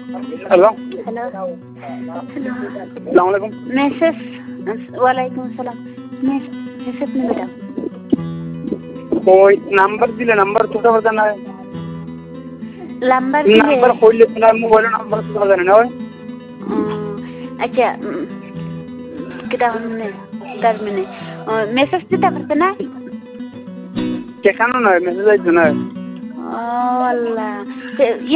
Hello, hello hello সালাম আলাইকুম। Message ওয়ালাইকুম আসসালাম মেসেজ নেবে দাও ওই নাম্বার দিলে নাম্বার তুলতে পারতেন না? নাম্বার দিলে নাম্বার কইলে তোমার মোবাইলের নাম্বার তুলতে পারতেন না? ওই আচ্ছা কিটা মানে তার মানে মেসেজ দিতে পারতে না কেখানো নয়, মেসেজ আইতো না। ও আল্লাহ